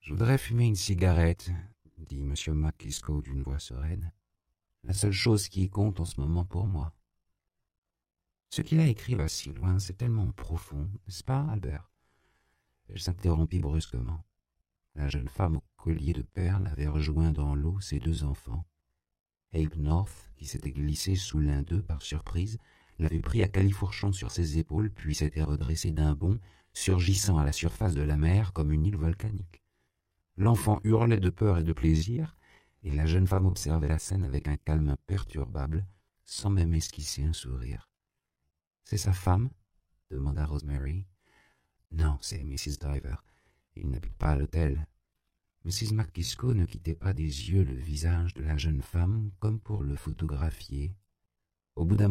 Je voudrais fumer une cigarette, dit M. McKisco d'une voix sereine. La seule chose qui compte en ce moment pour moi. Ce qu'il a écrit va si loin, c'est tellement profond, n'est-ce pas, Albert? Elle s'interrompit brusquement. La jeune femme au collier de perles avait rejoint dans l'eau ses deux enfants. Abe North, qui s'était glissé sous l'un d'eux par surprise, l'avait pris à califourchon sur ses épaules, puis s'était redressé d'un bond, surgissant à la surface de la mer comme une île volcanique. L'enfant hurlait de peur et de plaisir, et la jeune femme observait la scène avec un calme imperturbable, sans même esquisser un sourire. « C'est sa femme ?» demanda Rosemary. « Non, c'est Mrs. Diver. Il n'habite pas à l'hôtel. » Mrs. McKisco ne quittait pas des yeux le visage de la jeune femme comme pour le photographier. Au bout d'un